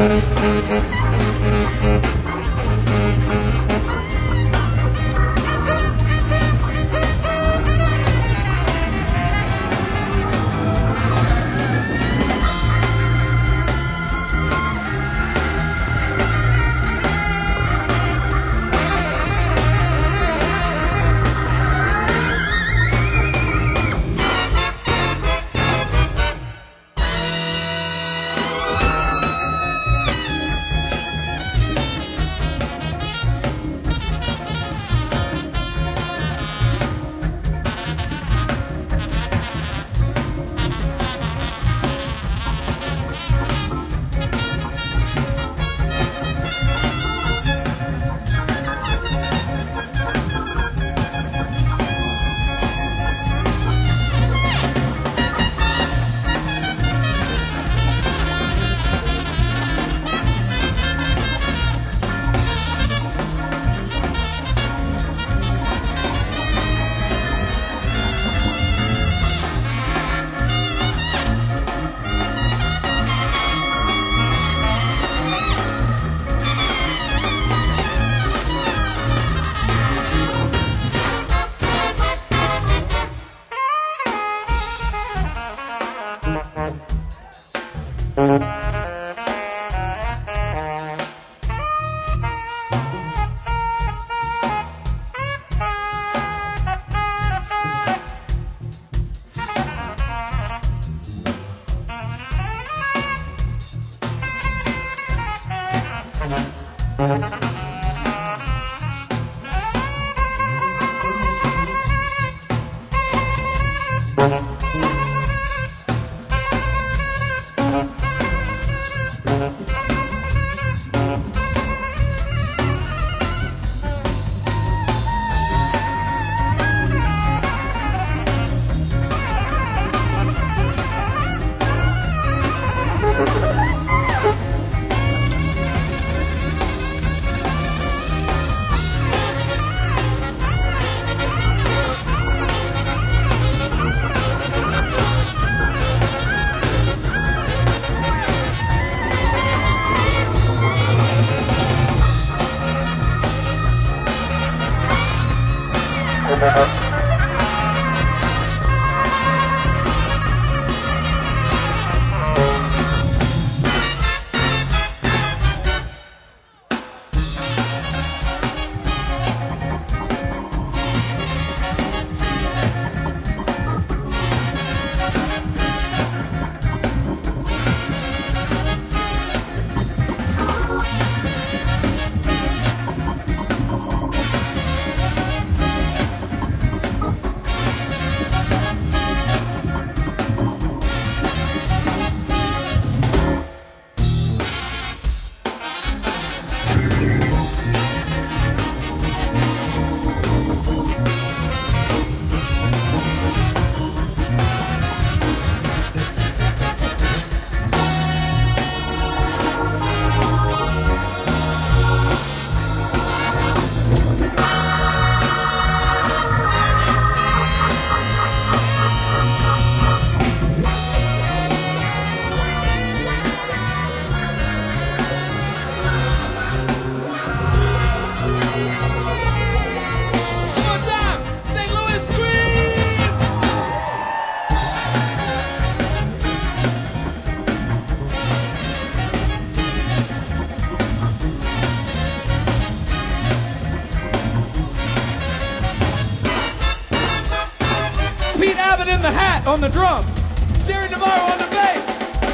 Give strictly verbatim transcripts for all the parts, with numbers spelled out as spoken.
In the hat on the drums, Jerry Navarro on the bass.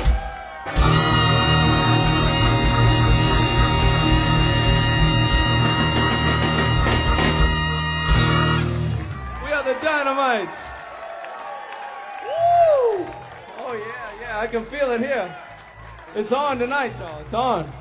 We are the Dynamites. Woo! Oh yeah, yeah, I can feel it here. It's on tonight, y'all. It's on.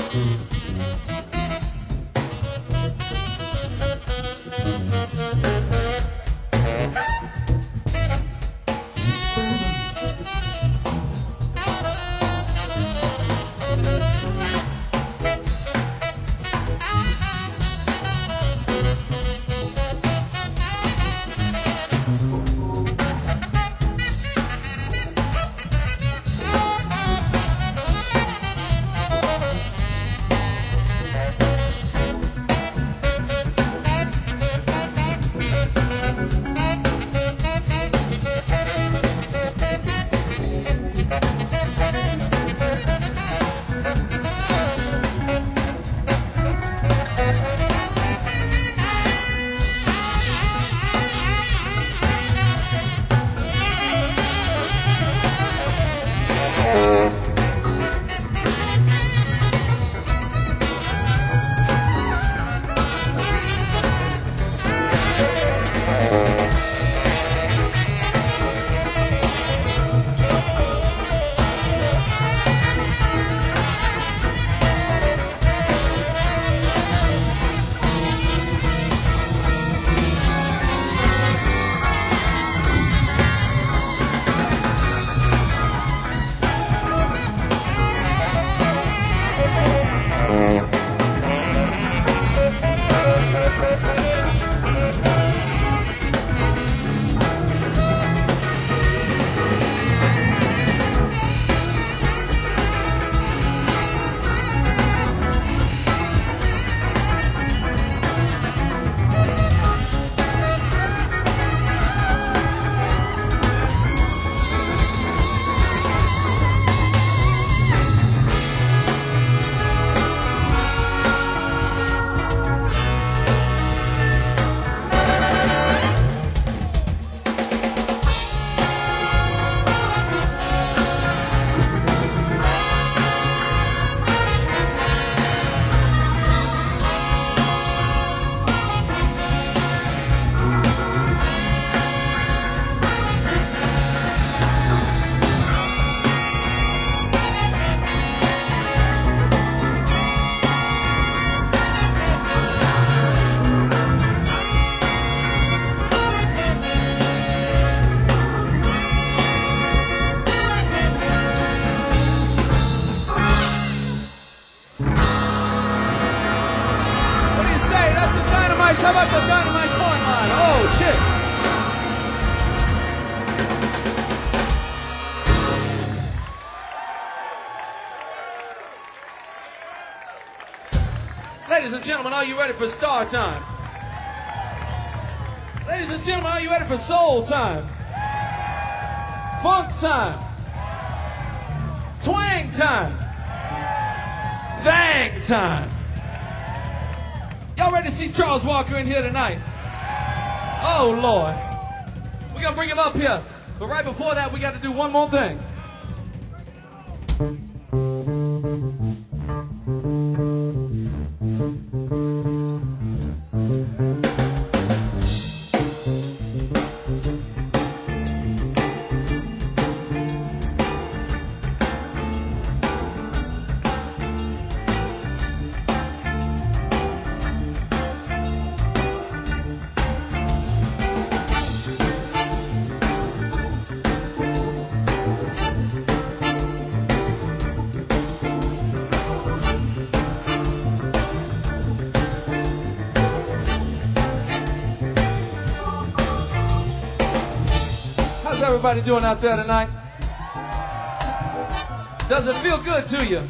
How about the Dynamite horn line? Oh, shit. Ladies and gentlemen, are you ready for Star Time? Ladies and gentlemen, are you ready for Soul Time? Funk Time? Twang Time? Thang Time? Y'all ready to see Charles Walker in here tonight? Oh, Lord. We're going to bring him up here. But right before that, we got to do one more thing. How's everybody doing out there tonight? Does it feel good to you?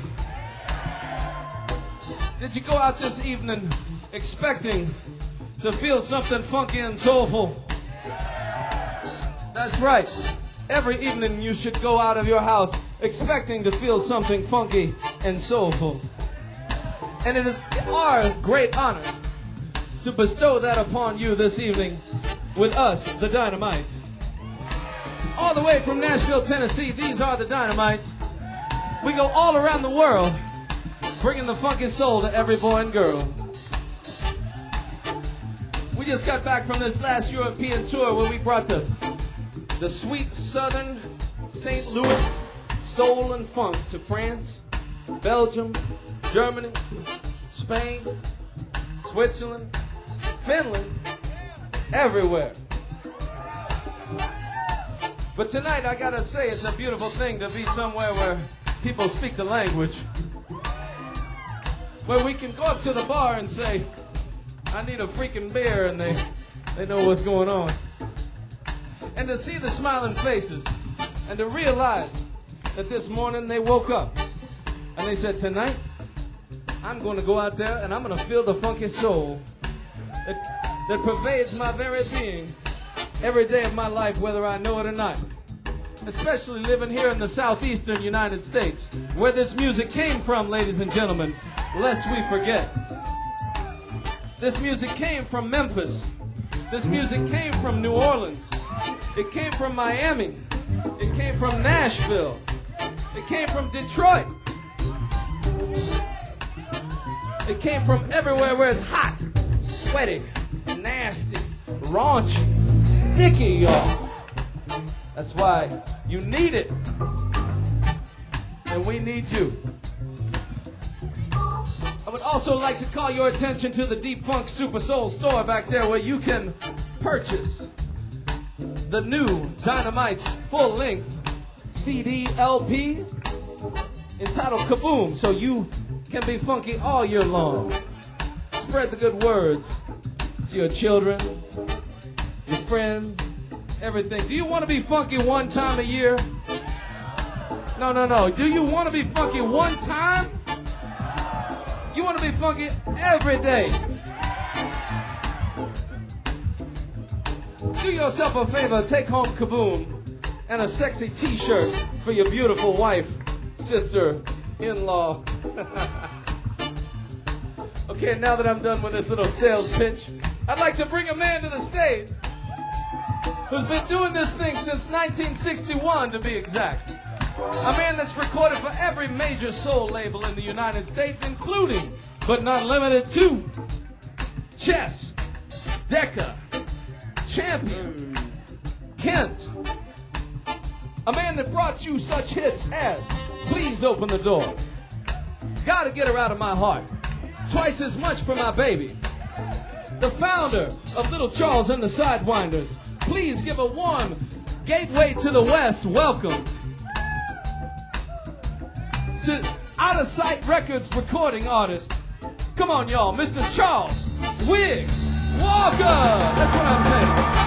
Did you go out this evening expecting to feel something funky and soulful? That's right. Every evening you should go out of your house expecting to feel something funky and soulful. And it is our great honor to bestow that upon you this evening with us, the Dynamites. All the way from Nashville, Tennessee, these are the Dynamites. We go all around the world, bringing the funky soul to every boy and girl. We just got back from this last European tour where we brought the, the sweet southern Saint Louis soul and funk to France, Belgium, Germany, Spain, Switzerland, Finland, everywhere. But tonight, I gotta say, it's a beautiful thing to be somewhere where people speak the language. Where we can go up to the bar and say, I need a freaking beer, and they, they know what's going on. And to see the smiling faces, and to realize that this morning they woke up, and they said, tonight, I'm going to go out there and I'm going to feel the funky soul that, that pervades my very being every day of my life, whether I know it or not. Especially living here in the southeastern United States, where this music came from, ladies and gentlemen, lest we forget. This music came from Memphis. This music came from New Orleans. It came from Miami. It came from Nashville. It came from Detroit. It came from everywhere where it's hot, sweaty, nasty, raunchy, sticky, y'all. That's why you need it. And we need you. I would also like to call your attention to the Deep Funk Super Soul store back there, where you can purchase the new Dynamite's full-length C D L P entitled Kaboom, so you can be funky all year long. Spread the good words to your children, your friends, everything. Do you want to be funky one time a year? No, no, no. Do you want to be funky one time? You want to be funky every day. Do yourself a favor, take home Kaboom and a sexy t-shirt for your beautiful wife, sister, in-law. Okay, now that I'm done with this little sales pitch, I'd like to bring a man to the stage who's been doing this thing since nineteen sixty-one, to be exact. A man that's recorded for every major soul label in the United States, including, but not limited to, Chess, Decca, Champion, Kent. A man that brought you such hits as Please Open the Door, Gotta Get Her Out of My Heart, Twice As Much for My Baby. The founder of Little Charles and the Sidewinders. Please give a warm Gateway to the West welcome to Out of Sight Records recording artist. Come on, y'all, Mister Charles Wig Walker. That's what I'm saying.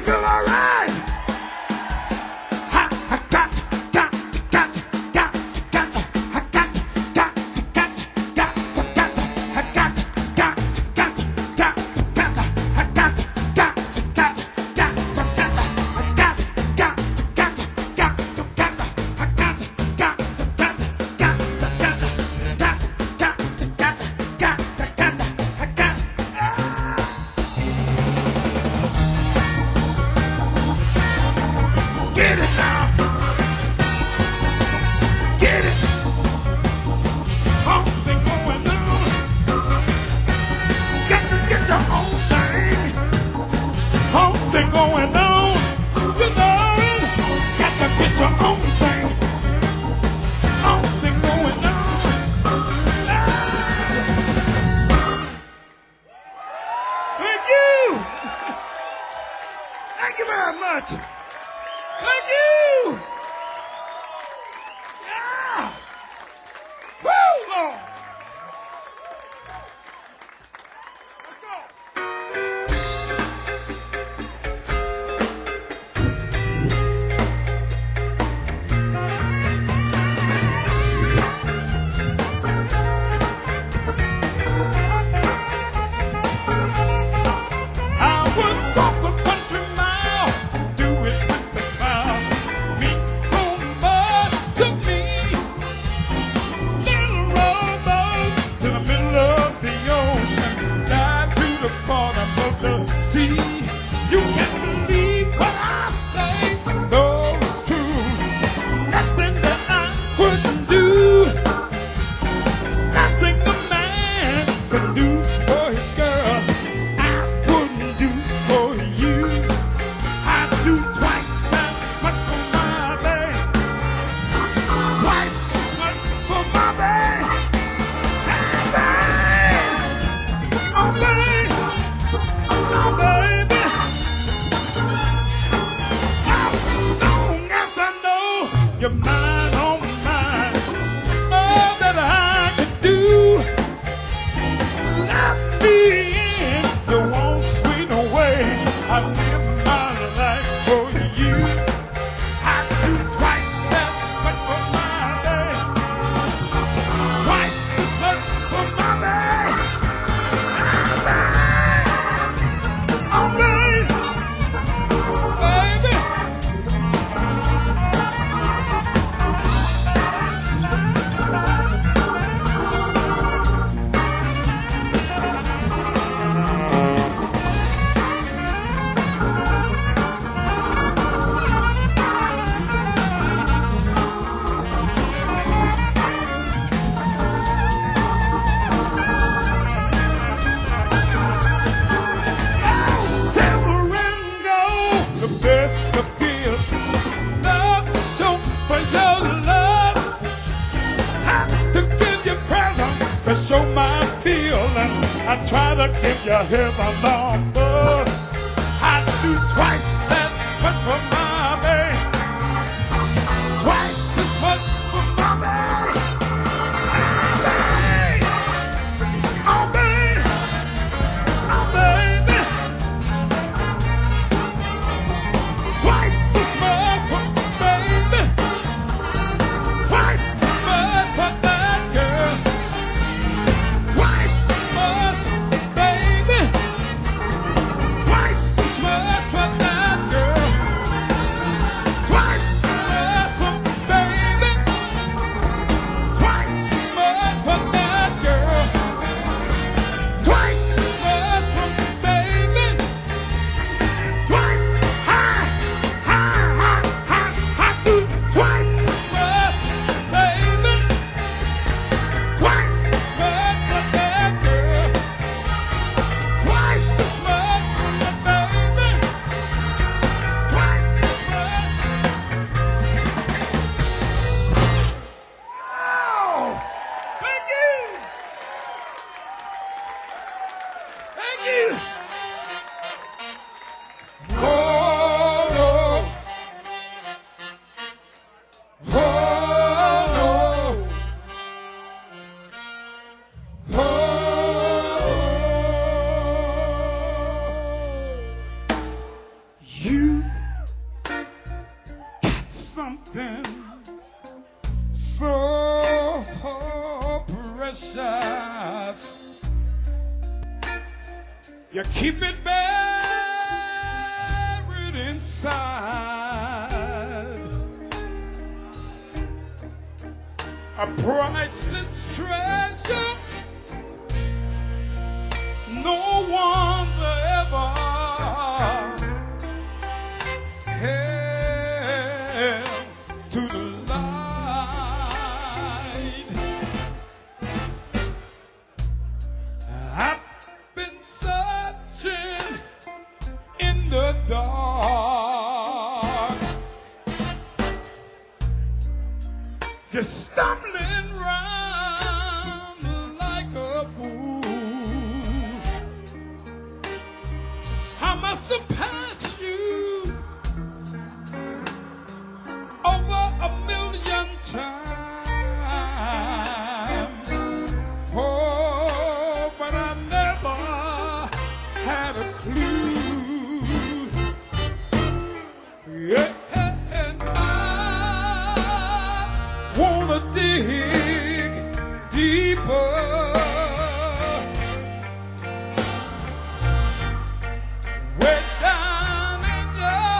feel all right? I, I got, got, got, got, got, I got, got, got, got, got, I got, got, got, got, got, I got, got, got, got, got, I got, got, got, got, got, I got, got, got, got, got, got, got, got, got, I got. Get it now. Get it. Something going on. Got to get your own thing. Something going on. You know it. Got to get your own thing. Something going on. Ah. Thank you. Thank you very much. Thank you! Yeah! Woo, Lord! Let's go! I would walk a country mile, do it with a smile. Mean so much to me. Little rowboat to the middle of the ocean, dive to the bottom of the sea. You can't believe what I say, though it's true. Nothing that I wouldn't do, nothing a man could do for his girl, I wouldn't do for you. I do twice as much for my babe, twice as much for my babe. Hey, babe. Oh, babe. Oh, baby. As long as I know you're mine on mine, all that I can do, love me in your own sweet way. I live my life for you. I do twice as much for my babe, twice as much for my babe. Ah, babe. Oh, babe. Baby. Silver and gold, the best of gifts. Love to show for your love. Have to give you presents to show my feeling. I try to give you heaven on earth. I do twice as much for my babe, twice as much for my babe. Ah, babe. Oh, babe. Oh, baby. Twice as much for my baby, twice as much for that girl, twice as much, baby, twice as much for that girl. You keep it buried inside. A priceless treasure no one's ever held to the light. I've been searching in the dark, just stumbling round like a fool. I must have passed you over a million times. Oh, but I never had a clue. Yeah, and I wanna dig deeper. Way down in your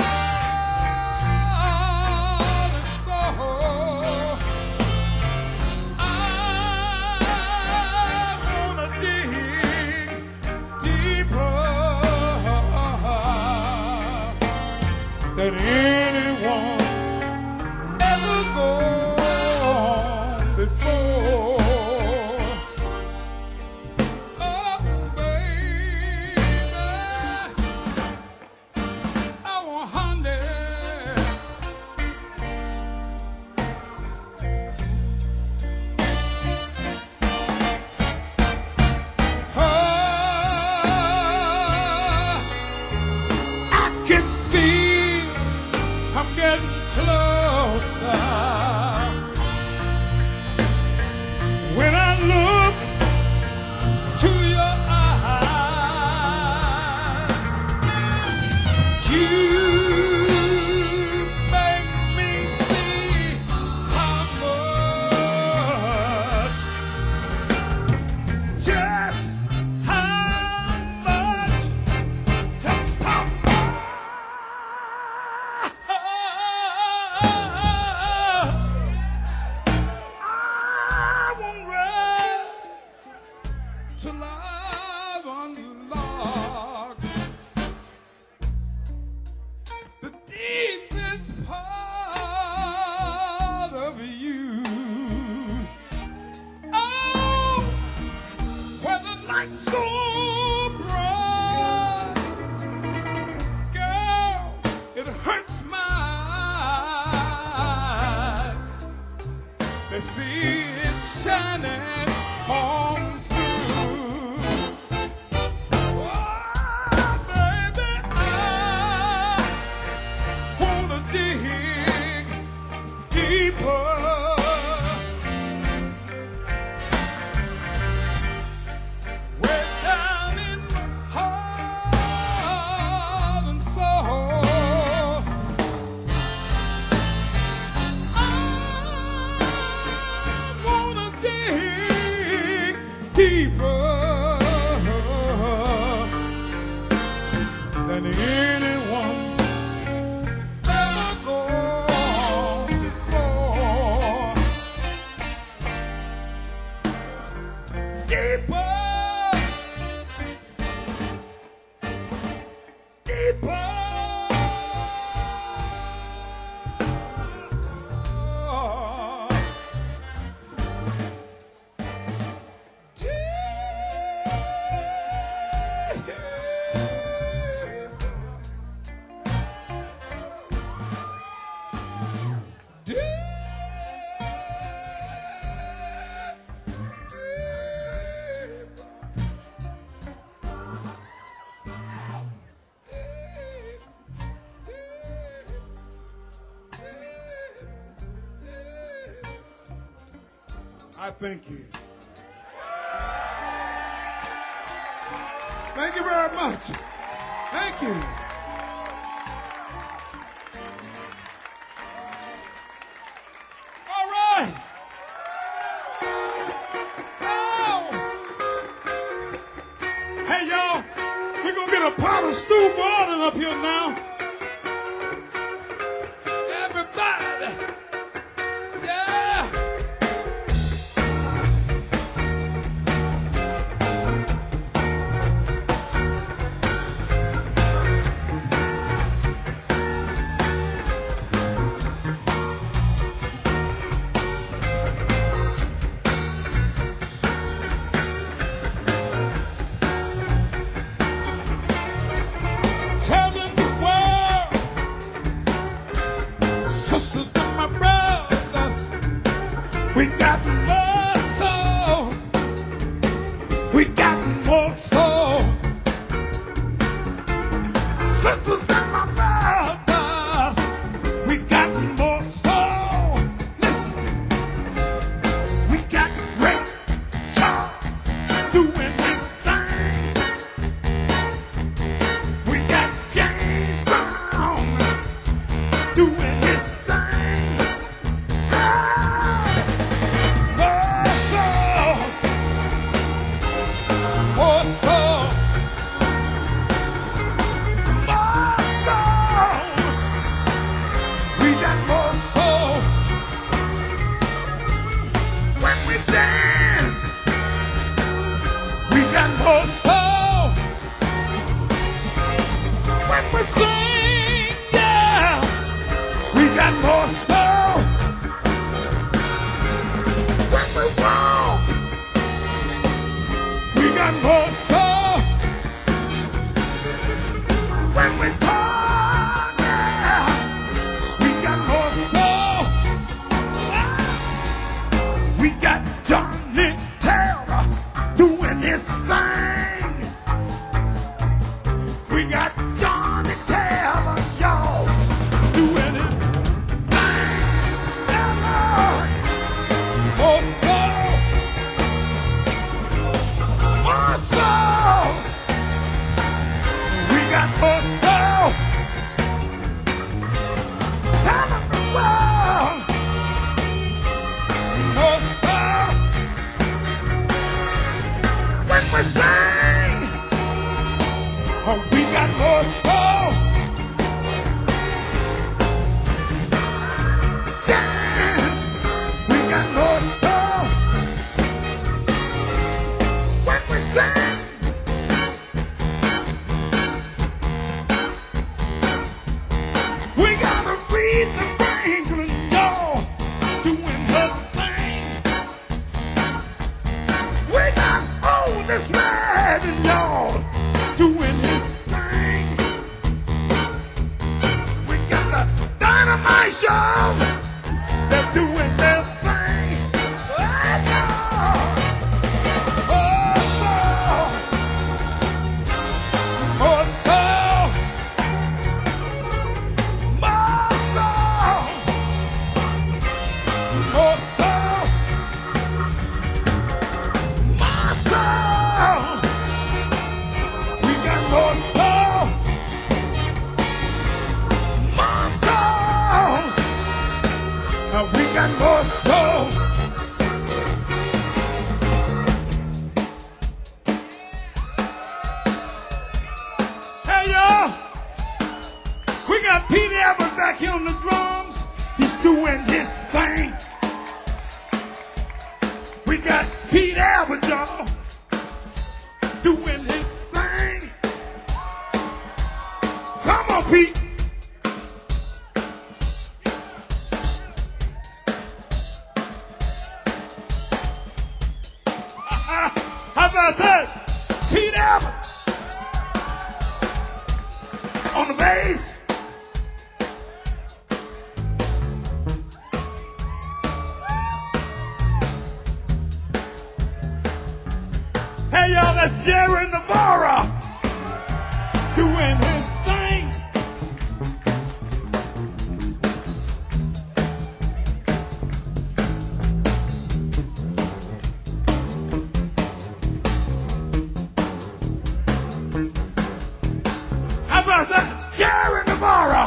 heart and soul. I wanna dig deeper than anyone's ever gone before. Oh, baby, I want honey. Oh, I can feel I'm getting closer when I look to your eyes. You make me see how much, just how much, just how much I won't rest till I've unlocked the deepest part of you. Oh, where the light's so bright, girl, it hurts my eyes. They see it shining on through. Oh, baby, I wanna dig deeper. Way down in my heart and soul. I wanna dig deeper than anyone ever gone before. Deeper, deeper. I thank you. Thank you very much. Thank you. All right. Now, Hey, y'all, we're going to get a pot of stew boiling up here now. Everybody. Yeah. Telling the world, sisters and my brothers, we got more soul, we got more soul. Sisters and my brothers, we got more soul. Listen, we got Ray Charles doing his thing. We got James Brown doing his thing. Ah, more soul, more soul, more soul. We got more soul. When we dance, we got more soul. When we sing, yeah, we got more soul. When we walk, we got more soul. When we talk, yeah, we got more soul. Ah, we got Johnny Taylor doing his thing. We got Johnny Taylor, y'all, doing his thing. Yeah, Lord. More soul, more soul. We got more soul. Tell them the world. More soul. When we sing, oh, we got more soul. Dance, we got more soul. When we sing, we gotta read the Franklin, y'all, doing her thing. We got Otis Madden, y'all, doing his thing. We got the Dynamite Show, they're doing their thing. Oh, Lord. Oh, soul. More soul. More soul. More soul. More soul. We got more soul. More soul. Now we got more soul. Hey, y'all. We got Pete Albert back here on the drums. He's doing his thing. We got Pete Albert, y'all, doing his thing. Come on, Pete. How about that? Pete Albert on the bass. Hey, y'all, that's Jerry Navarro doing his thing. How about that? Jerry Navarro.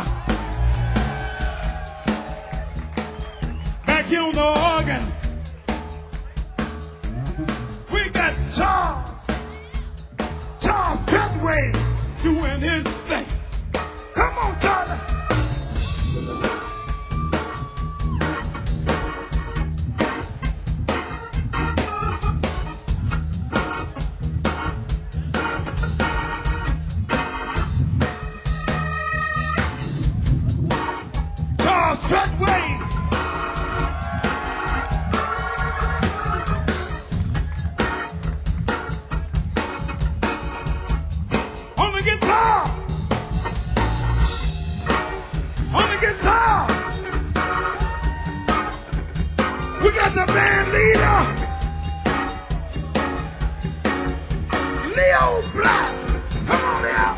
Back here on the organ. We got Charles. Charles. Treadway doing his thing. Come on, Charlie. Charles Treadway. On the guitar. On the guitar. We got the band leader, Leo Black. Come on out.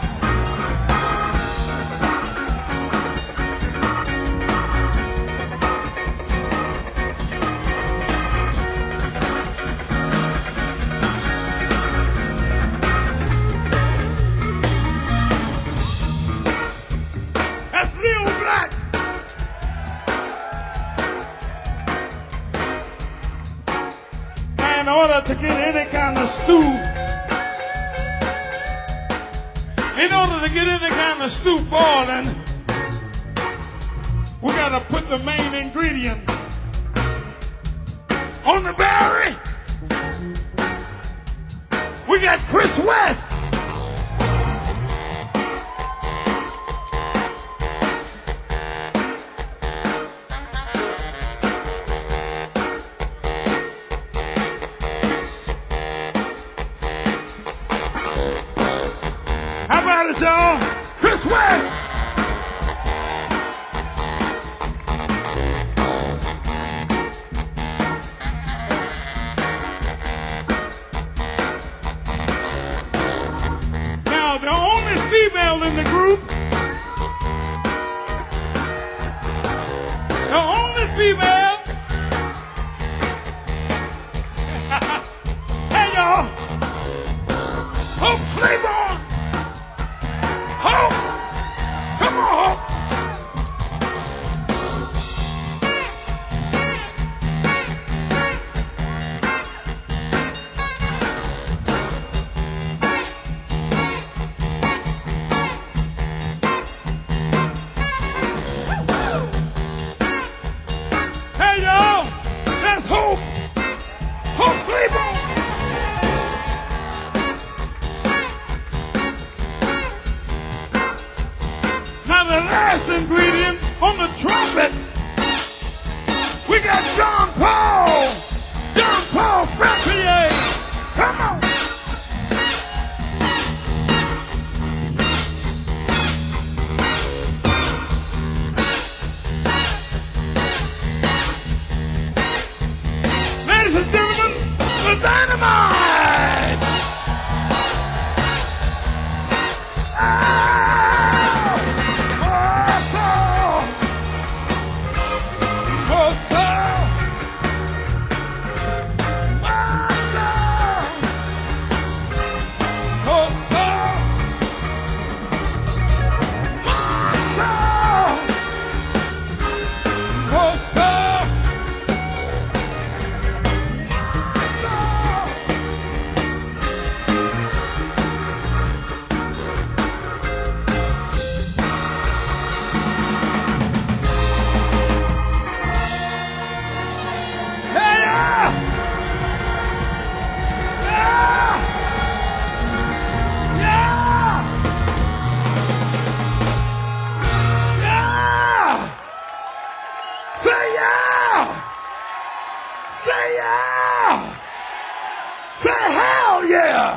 That's Leo Black. In order to get any kind of stew, in order to get any kind of stew boiling, we gotta put the main ingredient on the berry. We got Chris West. How about it, y'all? Chris West. Now, the only female in the group, the only female, hey, y'all, Hope Claiborne. Hope! Come on, Hope! Hey, y'all! That's Hope! Hope Claiborne! Now the last ingredient on the trumpet, we got John Paul. John Paul Frappier. Come on. Ladies and gentlemen, the Dynamite. Say yeah! Say yeah! Say hell yeah!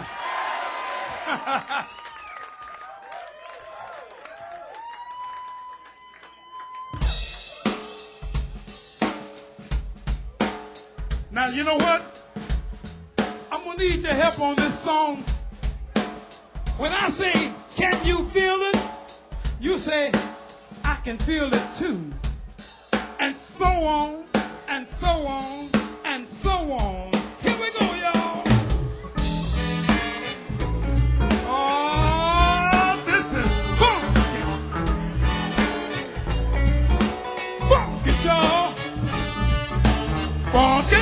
Now, you know what? I'm gonna need your help on this song. When I say, can you feel it? You say, I can feel it too. And so on, and so on, and so on. Here we go, y'all. Oh, this is funky. Funky, y'all. Funky.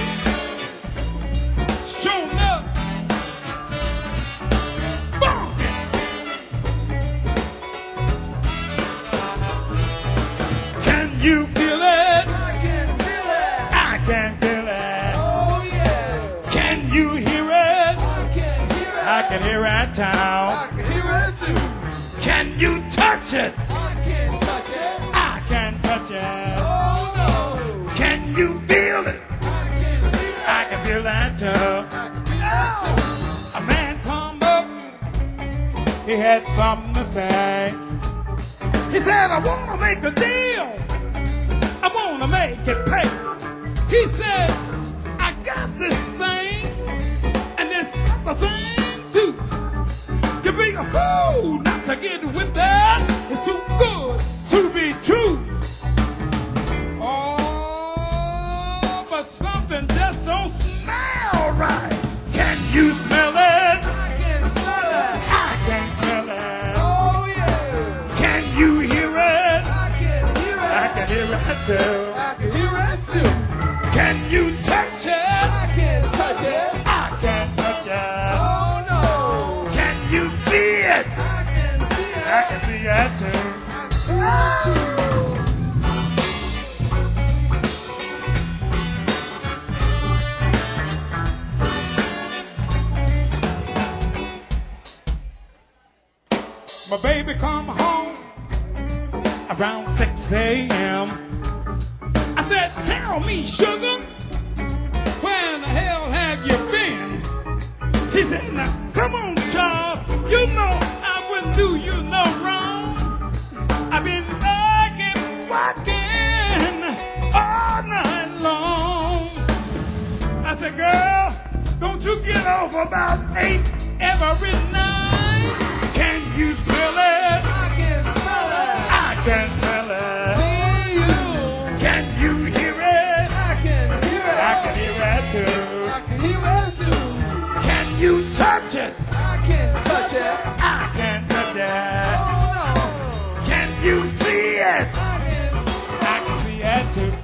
Show love. Funky. Can you feel it? I can feel it. I can feel it. Oh yeah. Can you hear it? I can hear it. I can hear it now. I can hear it too. Can you touch it? I can touch it. I can touch it. Oh no. Can you feel it? I can feel it. I can feel that too. I can feel it too. A man come up, he had something to say. He said, I want to make a deal. I want to make it pay. He said, I got this thing and this other thing too. You be a fool not to get with that. It's too good to be true. Oh, but something just don't smell right. Can you smell it? I can smell it. I can smell it. Oh yeah. Can you hear it? I can hear it. I can hear it too. I can hear it too. Can you touch it? I can touch it. I can touch it. Oh no. Can you see it? I can see it. I can see it too. My baby come home around six a.m. I said, tell me, sugar, where in the hell have you been? She said, now, come on, Charles, you know I wouldn't do you no wrong. I've been working, working all night long. I said, girl, don't you get off about eight every night? Can you smell it? I can smell it. I can smell it. Me, you. Can you hear it? I can hear it. I can hear it too. I can hear it too. Can you touch it? I can touch it. I can touch it. Oh no. Can you see it? I can see it. I can see it too.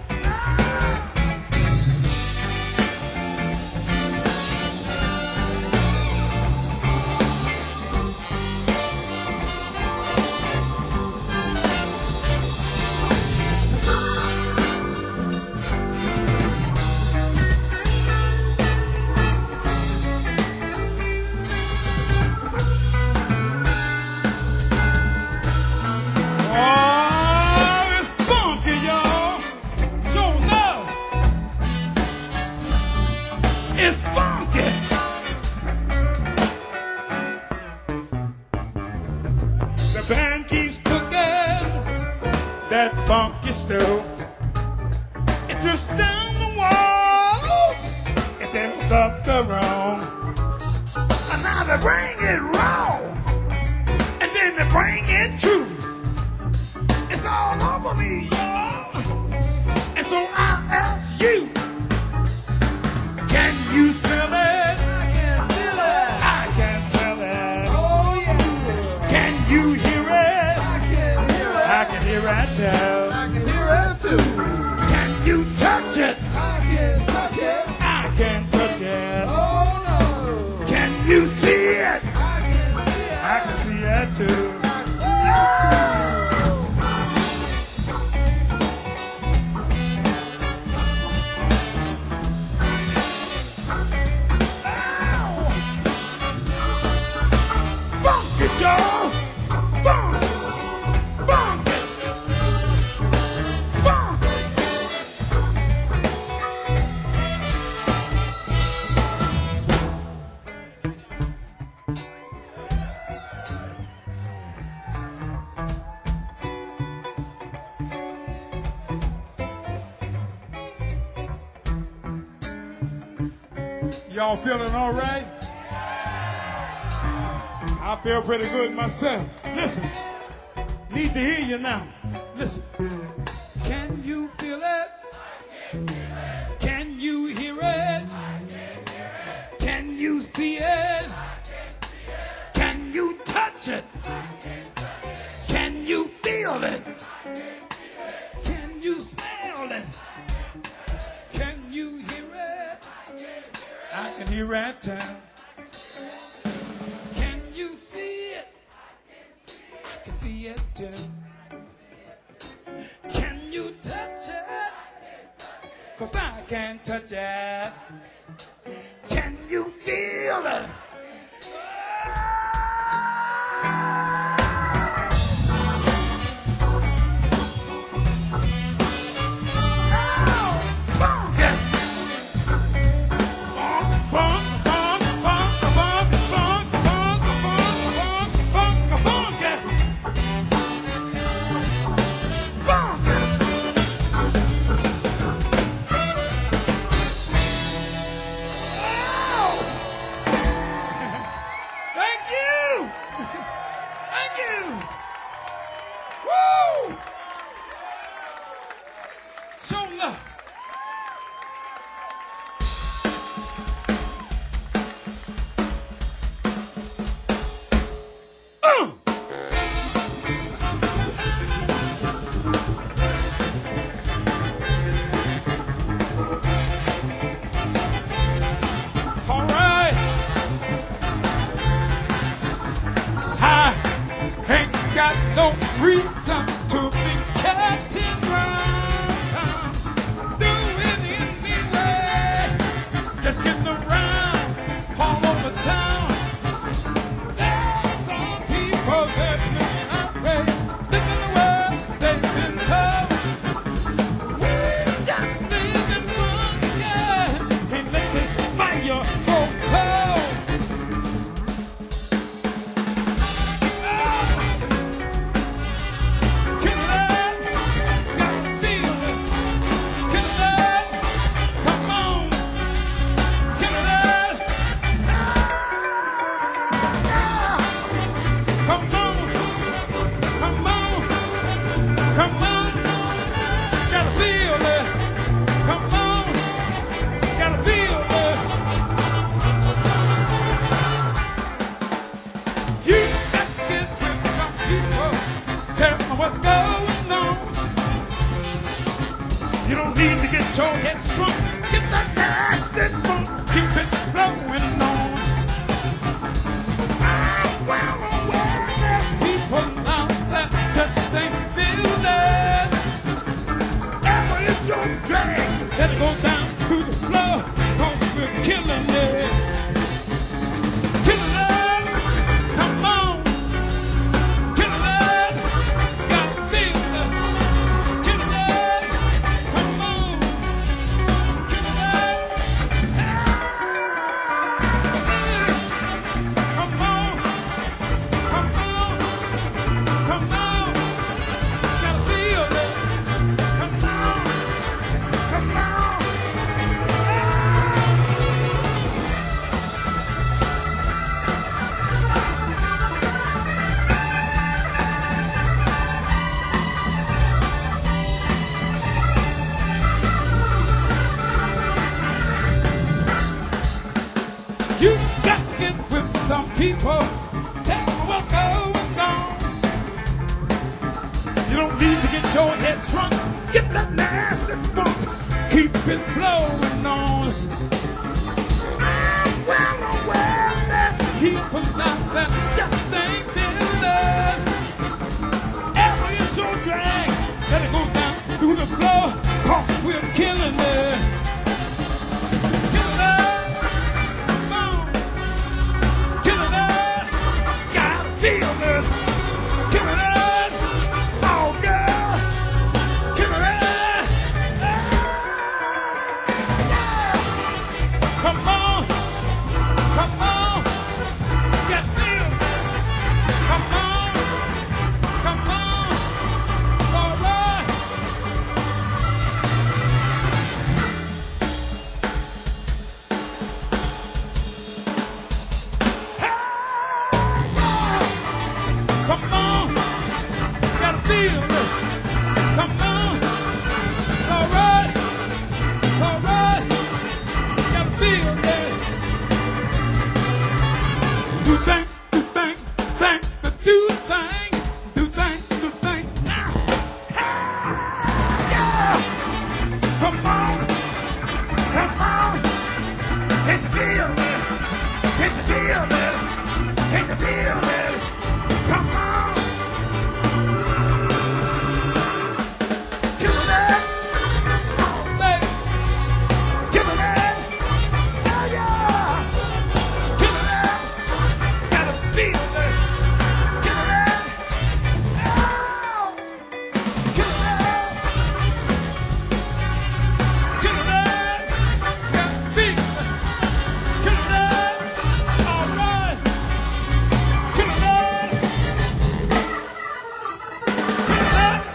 Oh, it's funky, y'all. Show love. It's funky. The band keeps cooking that funky stew. It drifts down the walls. It fills up the room. And now they bring it raw. And then they bring it true. It's all over me, y'all. And so I ask you, can you smell it? I can feel it. I can smell it. Oh yeah. Can you hear it? I can hear it. I can hear it too. I can hear it too. Can you touch it? I can touch it. I can touch it. Oh no. Can you see it? I can see it. I can see it too. I can see it too. Funky, y'all. Funky. Funky. Funky. Y'all feeling all right? I feel pretty good myself. Listen, need to hear you now. Listen. Can you feel it? Can you hear it? Can you see it? Can you touch it? Can you feel it? Can you smell it? Can you hear it? I can hear it too. Can you see it? I can see it too. Can you touch it? 'Cause I can't touch it. Can you feel it? Got no reason to be catching round town. Do it anyway. Just getting around all over town. There's some people that live outrage, living the world they've been told. We just live in fun, yeah. Ain't let this fire go cold. What's going on? You don't need to get your head strong. Get that nasty funk. Keep it flowing on. I'm well aware there's people out there just ain't feeling. Ever is your drag. Let it go down to the floor. 'Cause we're killing it. Killing it. Come on. You got to get with some people. Tell me what's going on. You don't need to get your head shrunk. Get that nasty funk. Keep it flowing on. I'm well aware that people out there just ain't feeling. Every is your drag. Let it go down to the floor. 'Cause we're killing it. Killing it. Feel this, killing it, oh girl, killing it, yeah. Come on, come on, get feel, come on, come on, all right. feel it. Get it out. Out. Get it out. Get it out. Got feet. Get it out. All right. Get it out. Get it out.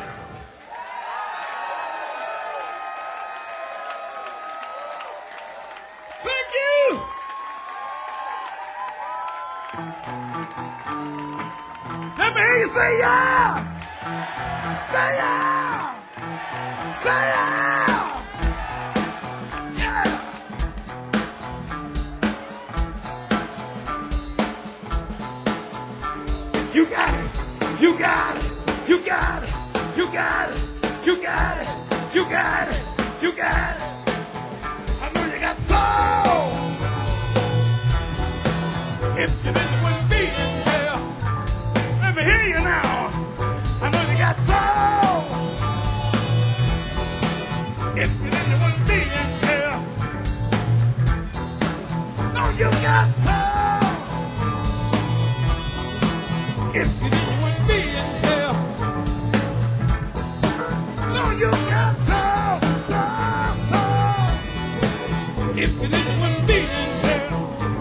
Thank you. Let me hear you say yeah. Say yeah. Say yeah. Yeah. You got it. You got it. You got it. You got it. You got it. You got it. You got it. I know you got soul. If you didn't wouldn't be in here, let me hear you now. I know you got soul. If you didn't wouldn't be in here, no, you got soul. If you didn't wouldn't be in here, no, you got soul, soul, soul. If you didn't wouldn't be in here,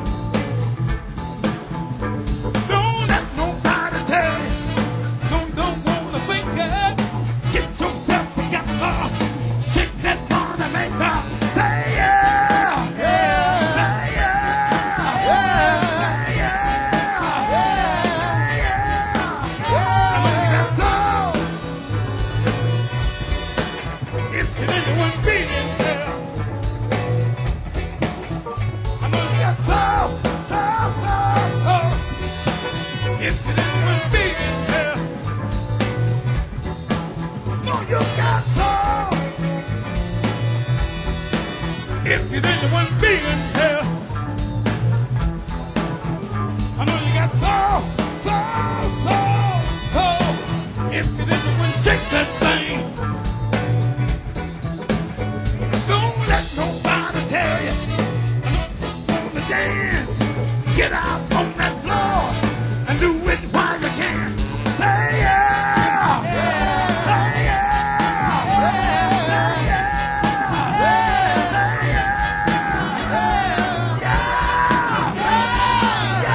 don't let nobody tell you. Don't, don't wanna think it. Get yourself together. Shake that money maker. Say yeah. Yeah. Say yeah. Yeah. Say yeah. Yeah. Yeah. I know you got soul. If you didn't want to be in there, I know you got soul, soul, soul, soul. If you didn't want to be in there, no, you got soul. If you didn't want to be in there, I know you got soul, soul, soul, soul. If you didn't want to shake that thing, don't let nobody tell you. On the dance, get out on that floor and do it while you can. Say yeah. Say yeah. Say yeah. Say yeah. Yeah.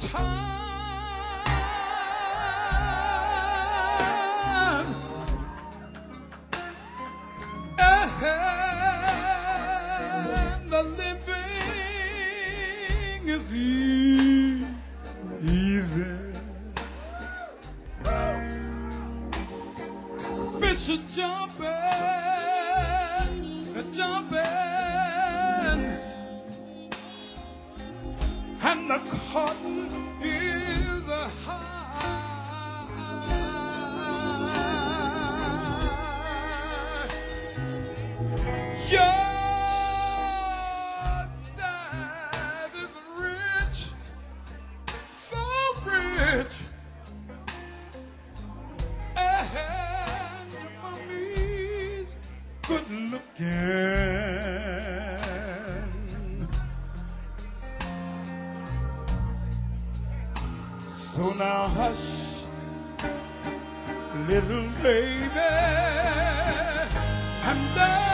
time, and the living is e- easy. Fish are jumping, jumping, and the cotton is a high. Your dad is rich, so rich, and your mommy's good looking. So now hush, little baby, and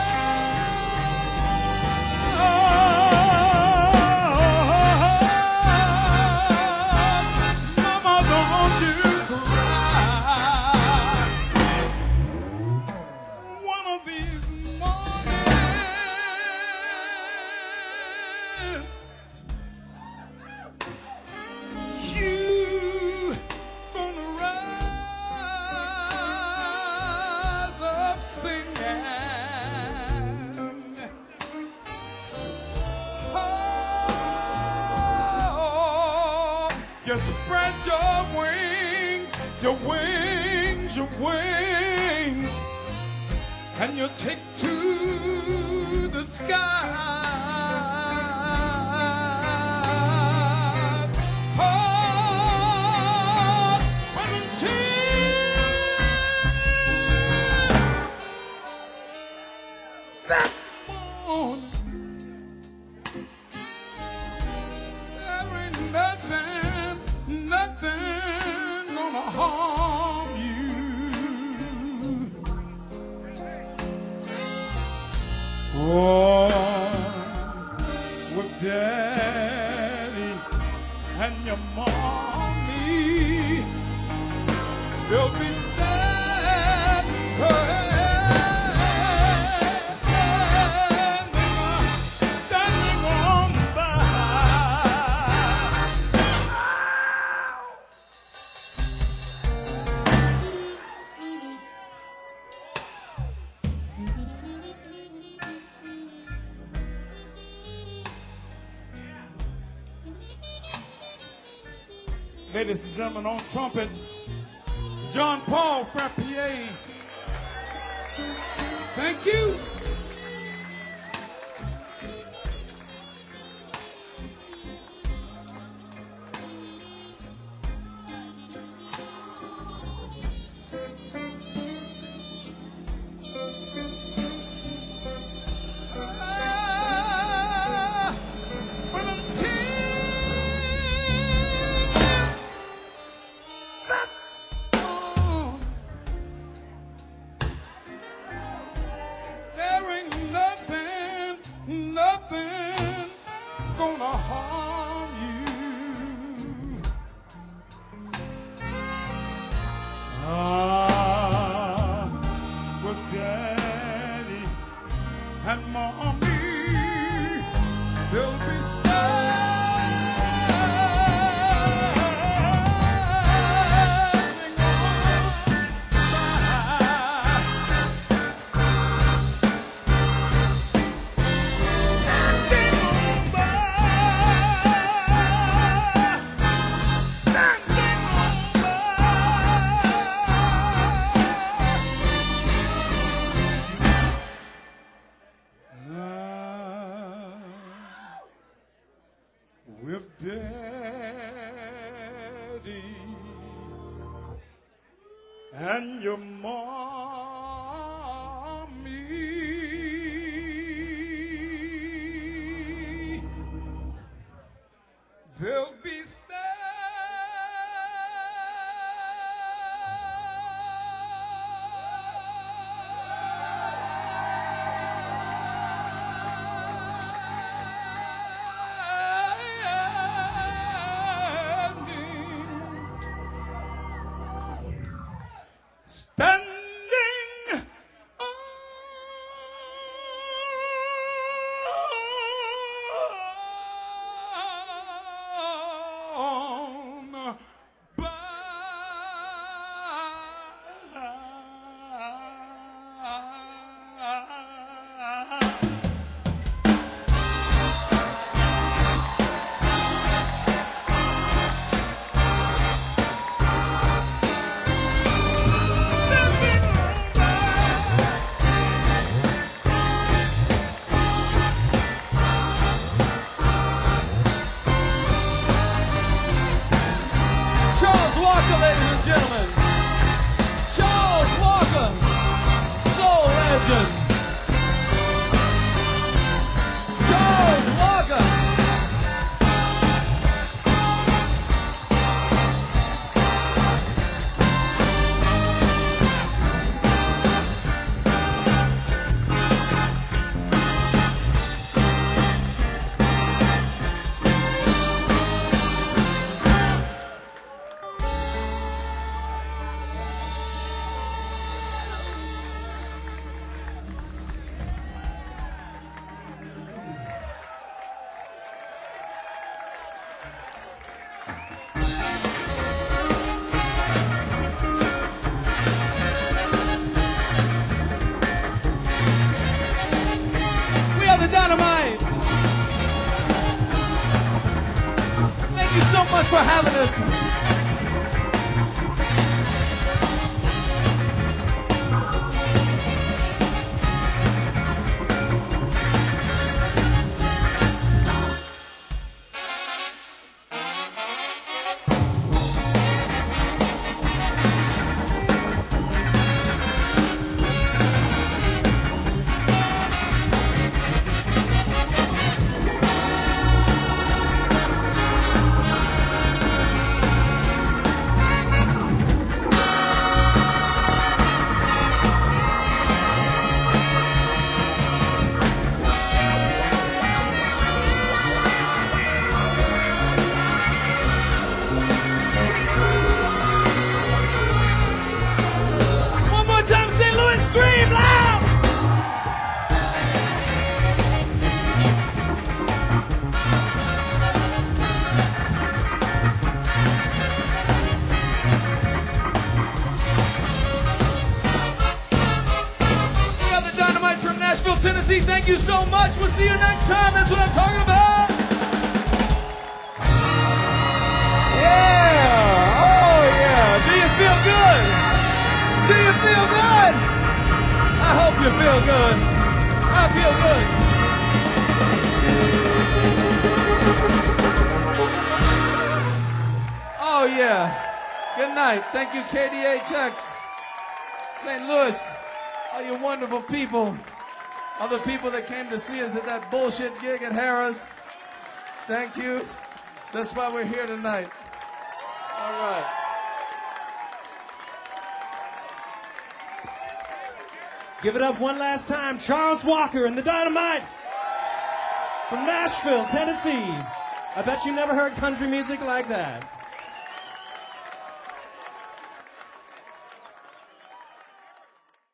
mama, don't you cry. One of these mornings, you gonna rise up singing. Oh, you spread your wings, your wings, your wings, and you take to the sky. Oh, but until that morning, there ain't nothing, nothing gonna harm you. Oh, with daddy and your mommy, they'll be standing, standing on by. Ladies and gentlemen, on trumpet, John Paul Frappier. Thank you. Ah, but until that morning, there ain't nothing, nothing gonna harm you. Ah, with daddy and mommy, they'll be standing on by. Standing on by. Standing on by. With daddy and your mommy, they'll be standing Walker, ladies and gentlemen. Charles Walker, soul legend. Charles Walker. The Dynamite. Thank you so much for having us. Nashville, Tennessee, thank you so much. We'll see you next time. That's what I'm talking about. Yeah. Oh, yeah. Do you feel good? Do you feel good? I hope you feel good. I feel good. Oh, yeah. Good night. Thank you, K D H X, Saint Louis, all you wonderful people. Other people that came to see us at that bullshit gig at Harris. Thank you. That's why we're here tonight. All right. Give it up one last time. Charles Walker and the Dynamites from Nashville, Tennessee. I bet you never heard country music like that.